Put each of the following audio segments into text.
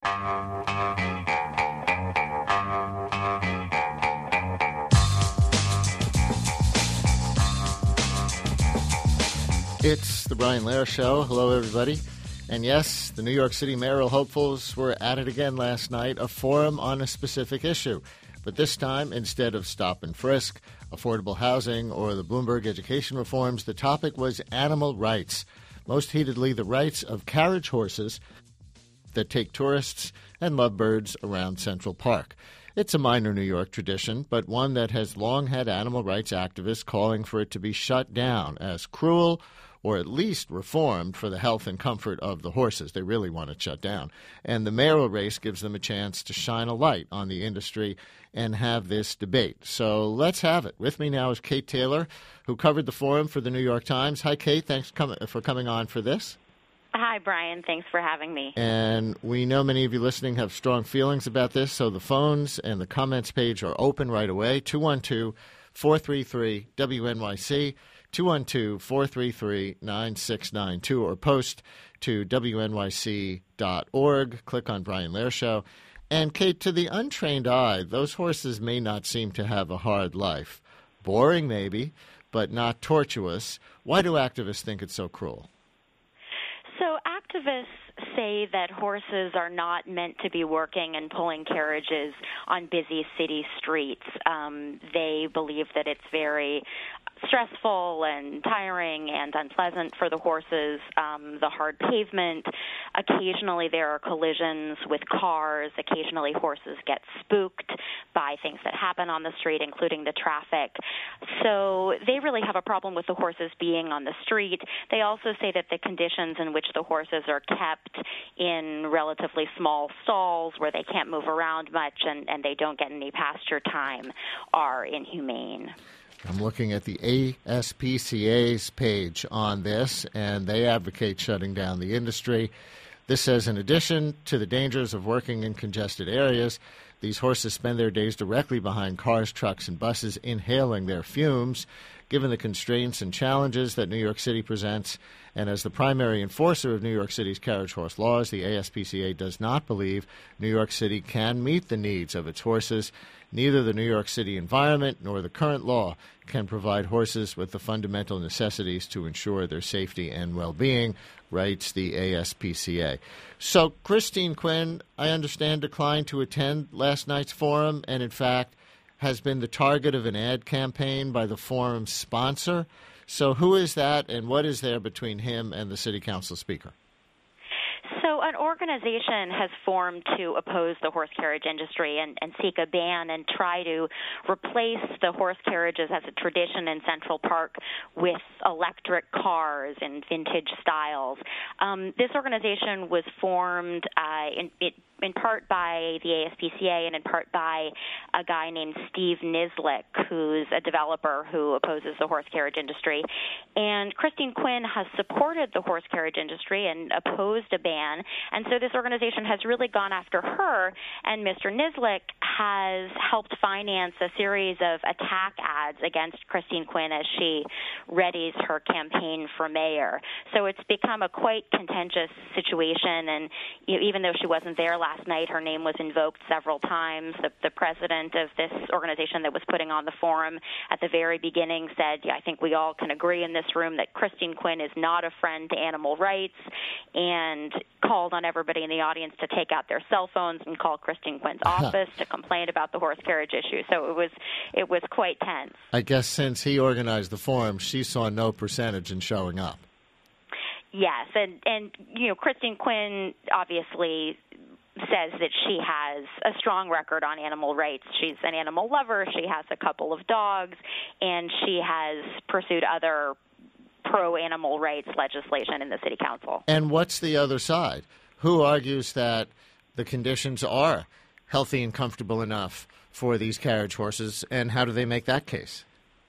It's the Brian Lehrer Show. Hello, everybody. And yes, the New York City mayoral hopefuls were at it again last night, a forum on a specific issue. But this time, instead of stop and frisk, affordable housing, or the Bloomberg education reforms, the topic was animal rights. Most heatedly, the rights of carriage horses that take tourists and lovebirds around Central Park. It's a minor New York tradition, but one that has long had animal rights activists calling for it to be shut down as cruel or at least reformed for the health and comfort of the horses. They really want it shut down. And the mayoral race gives them a chance to shine a light on the industry and have this debate. So let's have it. With me now is Kate Taylor, who covered the forum for the New York Times. Hi, Kate. Thanks for coming on for this. Hi, Brian. Thanks for having me. And we know many of you listening have strong feelings about this, so the phones and the comments page are open right away. 212-433-WNYC, 212-433-9692, or post to WNYC.org. Click on Brian Lehrer Show. And, Kate, to the untrained eye, those horses may not seem to have a hard life. Boring, maybe, but not tortuous. Why do activists think it's so cruel? So activists say that horses are not meant to be working and pulling carriages on busy city streets. They believe that it's very stressful and tiring and unpleasant for the horses, the hard pavement. Occasionally there are collisions with cars. Occasionally horses get spooked by things that happen on the street, including the traffic. So they really have a problem with the horses being on the street. They also say that the conditions in which the horses are kept in relatively small stalls where they can't move around much and they don't get any pasture time are inhumane. I'm looking at the ASPCA's page on this, and they advocate shutting down the industry. This says, in addition to the dangers of working in congested areas, these horses spend their days directly behind cars, trucks, and buses, inhaling their fumes. Given the constraints and challenges that New York City presents, and as the primary enforcer of New York City's carriage horse laws, the ASPCA does not believe New York City can meet the needs of its horses. Neither the New York City environment nor the current law can provide horses with the fundamental necessities to ensure their safety and well-being, writes the ASPCA. So Christine Quinn, I understand, declined to attend last night's forum and, in fact, has been the target of an ad campaign by the forum's sponsor. So who is that, and what is there between him and the city council speaker? So an organization has formed to oppose the horse carriage industry and seek a ban and try to replace the horse carriages as a tradition in Central Park with electric cars and vintage styles. This organization was formed in part by the ASPCA and in part by a guy named Steve Niziolek, who's a developer who opposes the horse carriage industry. And Christine Quinn has supported the horse carriage industry and opposed a ban. And so this organization has really gone after her, and Mr. Niziolek has helped finance a series of attack ads against Christine Quinn as she readies her campaign for mayor. So it's become a quite contentious situation, and even though she wasn't there last night, her name was invoked several times. The president of this organization that was putting on the forum at the very beginning said, I think we all can agree in this room that Christine Quinn is not a friend to animal rights, and called on everybody in the audience to take out their cell phones and call Christine Quinn's office to complain about the horse carriage issue. So it was quite tense. I guess since he organized the forum, she saw no percentage in showing up. Yes, and Christine Quinn obviously says that she has a strong record on animal rights. She's an animal lover. She has a couple of dogs, and she has pursued other pro-animal rights legislation in the city council. And what's the other side? Who argues that the conditions are healthy and comfortable enough for these carriage horses, and how do they make that case?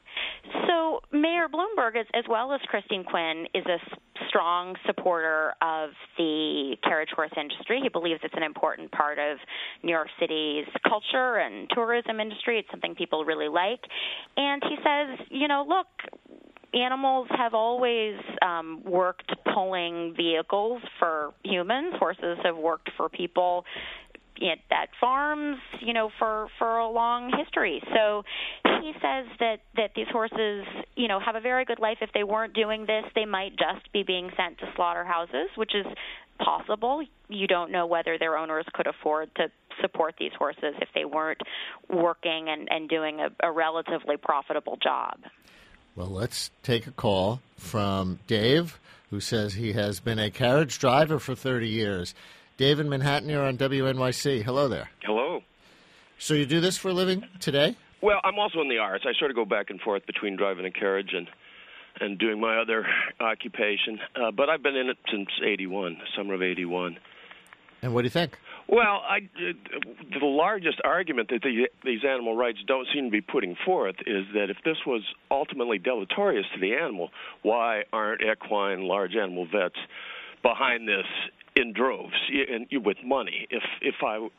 So Mayor Bloomberg, as well as Christine Quinn, is a strong supporter of the carriage horse industry. He believes it's an important part of New York City's culture and tourism industry. It's something people really like. And he says, look, animals have always worked pulling vehicles for humans. Horses have worked for people at farms, for a long history. So he says that these horses, have a very good life. If they weren't doing this, they might just be being sent to slaughterhouses, which is possible. You don't know whether their owners could afford to support these horses if they weren't working and doing a relatively profitable job. Well, let's take a call from Dave, who says he has been a carriage driver for 30 years. Dave in Manhattan, you're on WNYC. Hello there. Hello. So you do this for a living today? Well, I'm also in the arts. I sort of go back and forth between driving a carriage and doing my other occupation. But I've been in it since 81, summer of 81. And what do you think? Well, the largest argument that these animal rights don't seem to be putting forth is that if this was ultimately deleterious to the animal, why aren't equine large animal vets behind this in droves and with money? If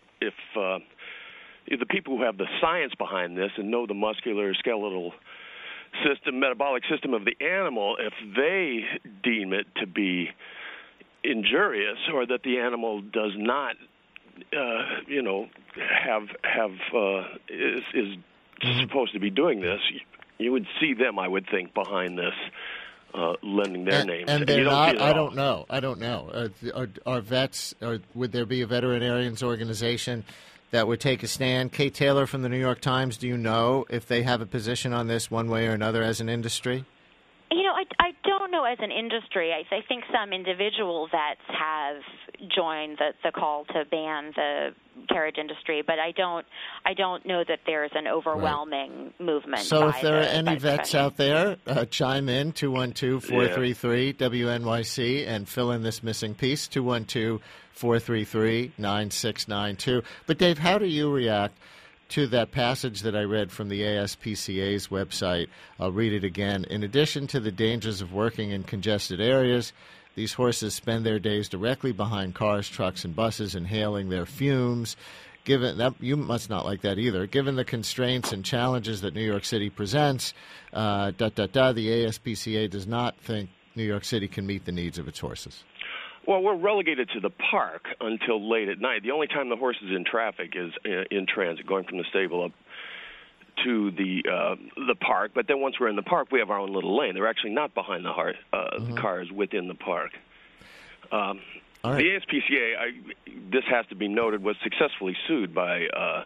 the people who have the science behind this and know the muscular skeletal system, metabolic system of the animal, if they deem it to be injurious or that the animal does not is supposed to be doing this, you would see them, I would think, behind this, lending their names. And they're not. I don't know. Are vets? Or would there be a veterinarians organization that would take a stand? Kate Taylor from the New York Times. Do you know if they have a position on this one way or another as an industry? I don't know as an industry. I think some individual vets have joined the call to ban the carriage industry, but I don't know that there's an overwhelming movement. So if there are any vets out there, chime in, 212-433-WNYC, and fill in this missing piece, 212-433-9692. But Dave, how do you react to that passage that I read from the ASPCA's website? I'll read it again. In addition to the dangers of working in congested areas, these horses spend their days directly behind cars, trucks, and buses, inhaling their fumes. Given that, you must not like that either. Given the constraints and challenges that New York City presents, the ASPCA does not think New York City can meet the needs of its horses. Well, we're relegated to the park until late at night. The only time the horse is in traffic is in transit, going from the stable up to the park. But then once we're in the park, we have our own little lane. They're actually not behind the cars within the park. Right. The ASPCA, this has to be noted, was successfully sued by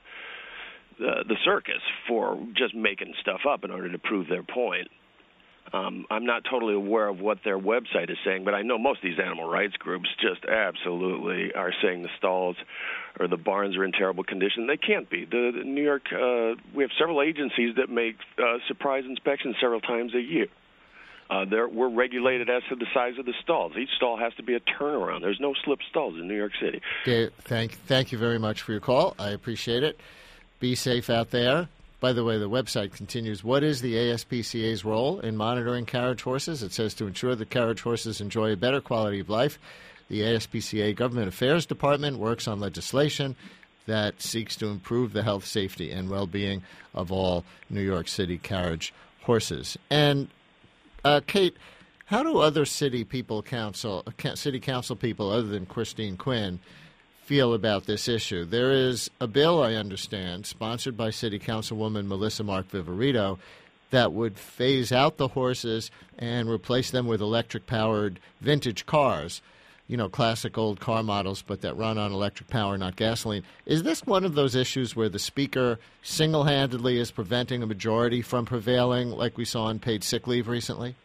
the circus for just making stuff up in order to prove their point. I'm not totally aware of what their website is saying, but I know most of these animal rights groups just absolutely are saying the stalls or the barns are in terrible condition. They can't be. The New York, we have several agencies that make surprise inspections several times a year. We're regulated as to the size of the stalls. Each stall has to be a turnaround. There's no slip stalls in New York City. Dave, thank you very much for your call. I appreciate it. Be safe out there. By the way, the website continues, what is the ASPCA's role in monitoring carriage horses? It says to ensure that carriage horses enjoy a better quality of life, the ASPCA Government Affairs Department works on legislation that seeks to improve the health, safety, and well-being of all New York City carriage horses. And, Kate, how do other city council people other than Christine Quinn feel about this issue? There is a bill, I understand, sponsored by City Councilwoman Melissa Mark Viverito that would phase out the horses and replace them with electric-powered vintage cars, classic old car models, but that run on electric power, not gasoline. Is this one of those issues where the Speaker single-handedly is preventing a majority from prevailing, like we saw on paid sick leave recently?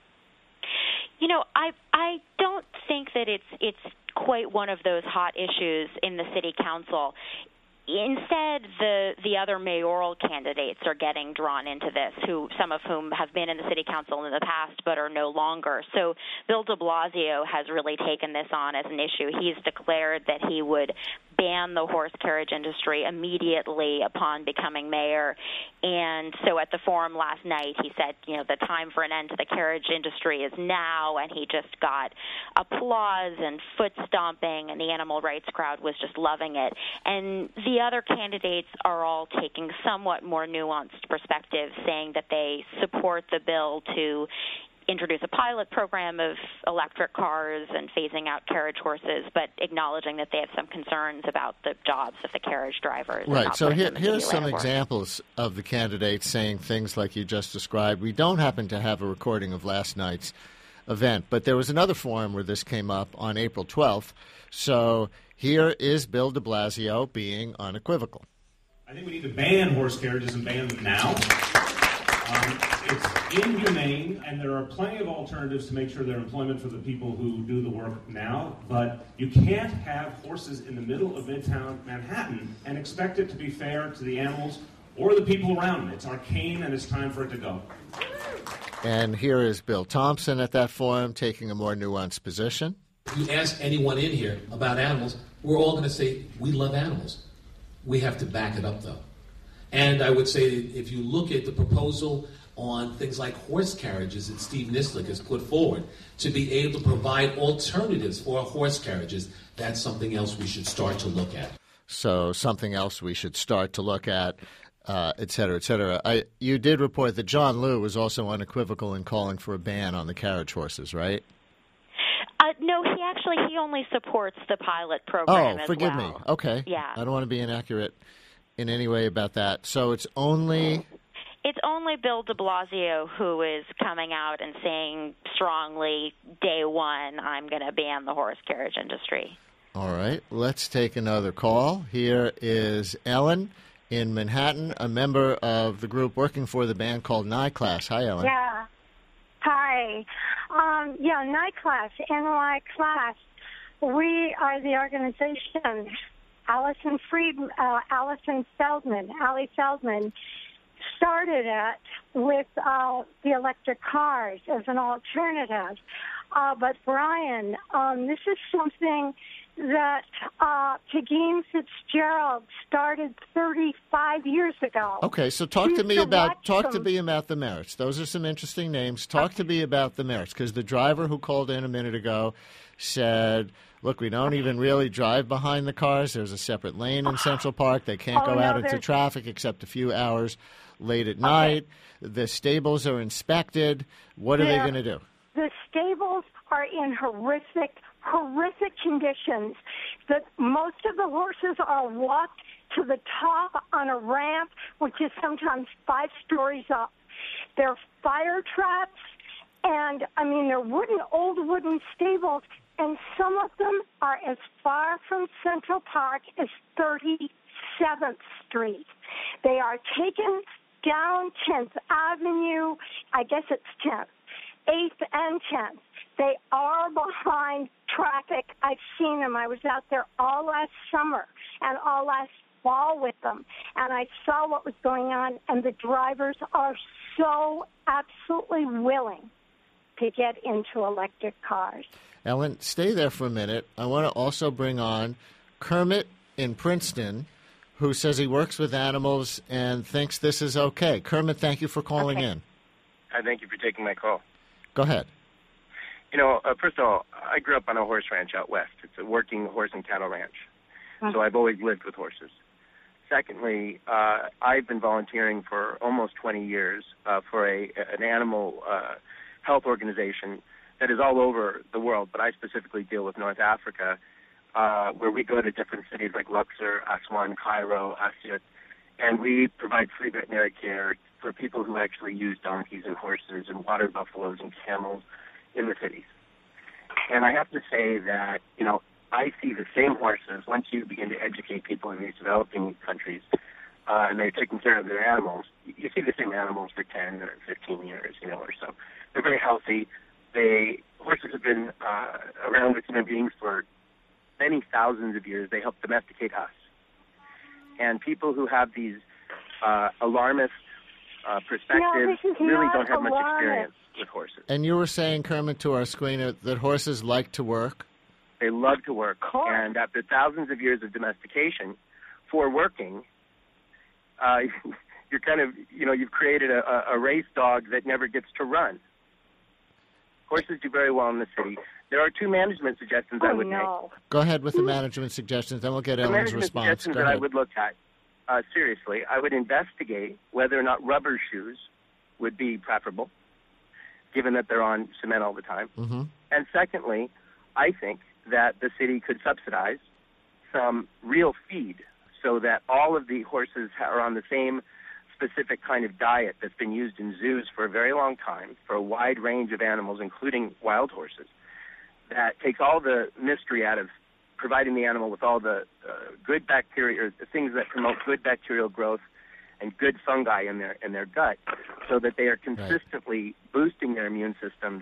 I don't think that it's quite one of those hot issues in the city council. Instead, the other mayoral candidates are getting drawn into this, some of whom have been in the city council in the past but are no longer. So Bill de Blasio has really taken this on as an issue. He's declared that he would ban the horse carriage industry immediately upon becoming mayor. And so at the forum last night, he said, the time for an end to the carriage industry is now, and he just got applause and foot stomping, and the animal rights crowd was just loving it. And the other candidates are all taking somewhat more nuanced perspectives, saying that they support the bill to introduce a pilot program of electric cars and phasing out carriage horses, but acknowledging that they have some concerns about the jobs of the carriage drivers. Right. So here's some examples of the candidates saying things like you just described. We don't happen to have a recording of last night's event, but there was another forum where this came up on April 12th. So here is Bill de Blasio being unequivocal. I think we need to ban horse carriages and ban them now. It's inhumane, and there are plenty of alternatives to make sure there's employment for the people who do the work now, but you can't have horses in the middle of Midtown Manhattan and expect it to be fair to the animals or the people around them. It's arcane, and it's time for it to go. And here is Bill Thompson at that forum taking a more nuanced position. If you ask anyone in here about animals, we're all going to say, we love animals. We have to back it up, though. And I would say that if you look at the proposal on things like horse carriages that Steve Nislik has put forward, to be able to provide alternatives for horse carriages, that's something else we should start to look at. So something else we should start to look at, et cetera, et cetera. You did report that John Liu was also unequivocal in calling for a ban on the carriage horses, right? No, he only supports the pilot program. Oh, forgive me. Okay. Yeah. I don't want to be inaccurate in any way about that. So it's only Bill de Blasio who is coming out and saying strongly, day one, I'm going to ban the horse carriage industry. All right. Let's take another call. Here is Ellen in Manhattan, a member of the group working for the band called NYClass. Hi, Ellen. Yeah. Hi. NYClass, NY Class. We are the organization. Ali Feldman started it with the electric cars as an alternative. But Brian, this is something that Pegeen Fitzgerald started 35 years ago. Okay, so talk to me about the merits. Those are some interesting names. Talk to me about the merits, because the driver who called in a minute ago said, look, we don't even really drive behind the cars. There's a separate lane in Central Park. They can't go out into traffic except a few hours late at night. The stables are inspected. What are they going to do? The stables are in horrific conditions. That most of the horses are walked to the top on a ramp, which is sometimes 5 stories up. They're fire traps, and they're old wooden stables, and some of them are as far from Central Park as 37th Street. They are taken down 10th Avenue, I guess it's 10th, 8th and 10th. They are behind traffic. I've seen them. I was out there all last summer and all last fall with them, and I saw what was going on, and the drivers are so absolutely willing to get into electric cars. Ellen, stay there for a minute. I want to also bring on Kermit in Princeton, who says he works with animals and thinks this is okay. Kermit, thank you for calling in. Thank you for taking my call. Go ahead. First of all, I grew up on a horse ranch out west. It's a working horse and cattle ranch. So I've always lived with horses. Secondly, I've been volunteering for almost 20 years for an animal health organization that is all over the world, but I specifically deal with North Africa, where we go to different cities like Luxor, Aswan, Cairo, Asyut, and we provide free veterinary care for people who actually use donkeys and horses and water buffaloes and camels in the cities. And I have to say that, I see the same horses once you begin to educate people in these developing countries, and they're taking care of their animals. You see the same animals for 10 or 15 years, or so. They're very healthy. Horses have been around with human beings for many thousands of years. They help domesticate us. And people who have these alarmist perspectives really don't have much experience with horses. And you were saying, Kermit, to our screener, that horses like to work? They love to work. And after thousands of years of domestication, for working, you're kind of, you've created a race dog that never gets to run. Horses do very well in the city. There are 2 management suggestions I would make. Go ahead with the management suggestions, then we'll get Ellen's response. The management suggestions that I would look at, seriously, I would investigate whether or not rubber shoes would be preferable. given that they're on cement all the time. Mm-hmm. And secondly, I think that the city could subsidize some real feed so that all of the horses are on the same specific kind of diet that's been used in zoos for a very long time for a wide range of animals, including wild horses, that takes all the mystery out of providing the animal with all the good bacteria, or the things that promote good bacterial growth and good fungi in their gut, so that they are consistently boosting their immune systems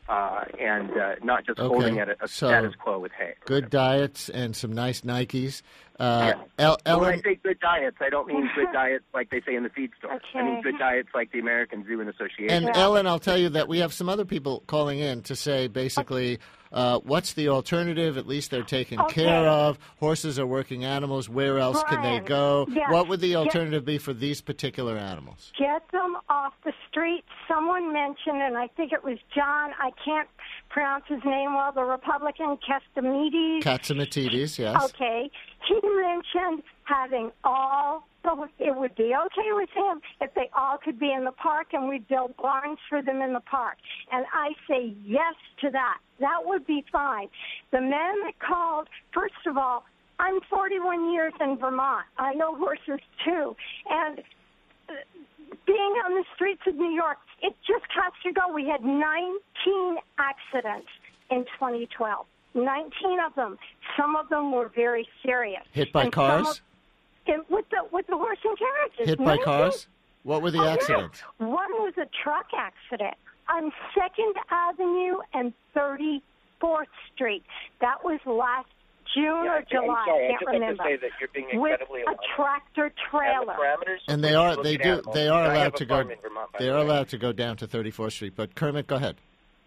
and not just holding at a status quo with hay. Good diets and some nice Nikes. Yes. Ellen, when I say good diets, I don't mean good diets like they say in the feed store. Okay. I mean good diets like the American Zoo and Association. And Ellen, I'll tell you that we have some other people calling in to say basically, what's the alternative? At least they're taken care of. Horses are working animals. Where else can they go? Yes. What would the alternative be for these particular animals? Get them off the street. Someone mentioned, and I think it was John, I can't pronounce his name well, the Republican, Catsimatidis, yes. Okay. He mentioned having it would be okay with him if they all could be in the park and we'd build barns for them in the park. And I say yes to that. That would be fine. The man that called, first of all, I'm 41 years in Vermont. I know horses too. And being on the streets of New York, it just has to go. We had 19 accidents in 2012. 19 of them. Some of them were very serious. Hit by cars? With the horse and carriages. Hit by cars? What were the accidents? No. One was a truck accident on 2nd Avenue and 34th Street. That was last June or July. I can't remember. Like to say that you're being incredibly with a tractor trailer. And they are allowed to go. They are allowed to go down to 34th Street. But Kermit, go ahead.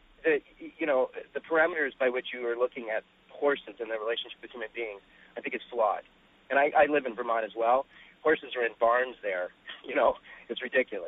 The parameters by which you are looking at horses and their relationship with human beings, I think is flawed. And I live in Vermont as well. Horses are in barns there. It's ridiculous.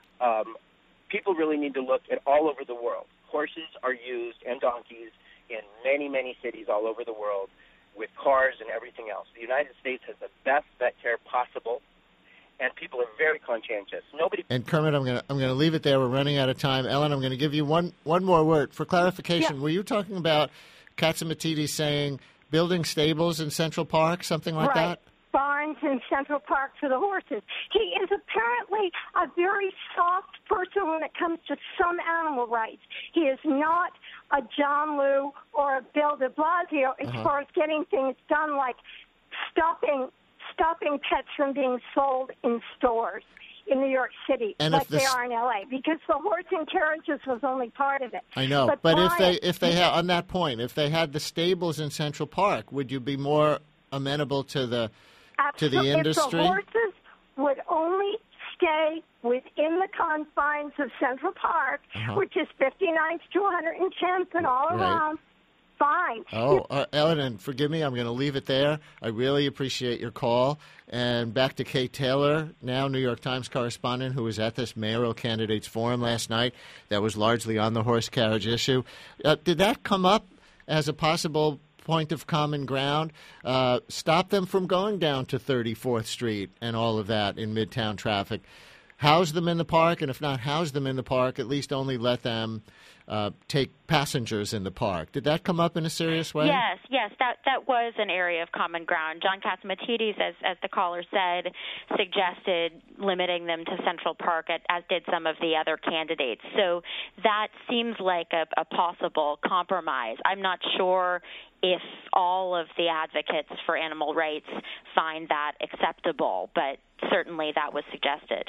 People really need to look at all over the world. Horses are used, and donkeys, in many, many cities all over the world with cars and everything else. The United States has the best vet care possible, and people are very conscientious. And Kermit, I'm gonna leave it there. We're running out of time. Ellen, I'm going to give you one more word for clarification. Yeah. Were you talking about Catsimatidis saying building stables in Central Park, something like that? Barns in Central Park for the horses. He is apparently a very soft person when it comes to some animal rights. He is not a John Liu or a Bill de Blasio as far as getting things done, like stopping pets from being sold in stores in New York City, and like they are in L.A., because the horse and carriages was only part of it. I know, but if they had, on that point, if they had the stables in Central Park, would you be more amenable to the industry? If the horses would only stay within the confines of Central Park, which is 59th to 110th and all around, fine. Ellen, and forgive me, I'm going to leave it there. I really appreciate your call. And back to Kate Taylor, now New York Times correspondent, who was at this mayoral candidates forum last night that was largely on the horse carriage issue. Did that come up as a possible point of common ground? Stop them from going down to 34th Street and all of that in Midtown traffic. House them in the park, and if not house them in the park, at least only let them take passengers in the park. Did that come up in a serious way? Yes, that was an area of common ground. John Catsimatidis, as the caller said, suggested limiting them to Central Park, as did some of the other candidates. So that seems like a possible compromise. I'm not sure if all of the advocates for animal rights find that acceptable, but certainly that was suggested.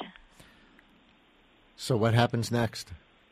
So what happens next?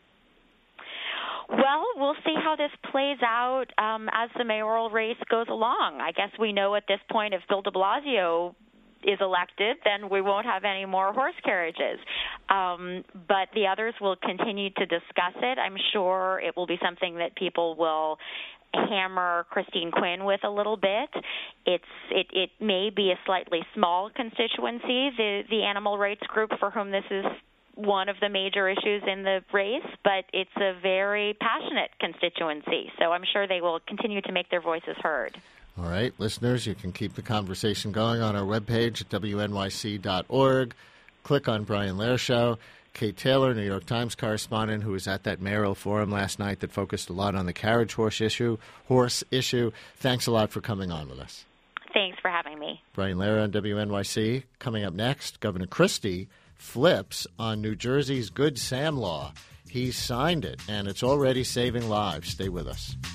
Well, we'll see how this plays out as the mayoral race goes along. I guess we know at this point if Bill de Blasio is elected, then we won't have any more horse carriages. But the others will continue to discuss it. I'm sure it will be something that people will hammer Christine Quinn with a little bit. It may be a slightly small constituency, the animal rights group for whom this is one of the major issues in the race, but it's a very passionate constituency, so I'm sure they will continue to make their voices heard. All right, listeners, you can keep the conversation going on our webpage at wnyc.org. Click on Brian Lehrer Show. Kate Taylor, New York Times correspondent, who was at that mayoral forum last night that focused a lot on the carriage horse issue. Thanks a lot for coming on with us. Thanks for having me. Brian Lehrer on WNYC. Coming up next, Governor Christie flips on New Jersey's Good Sam law. He signed it, and it's already saving lives. Stay with us.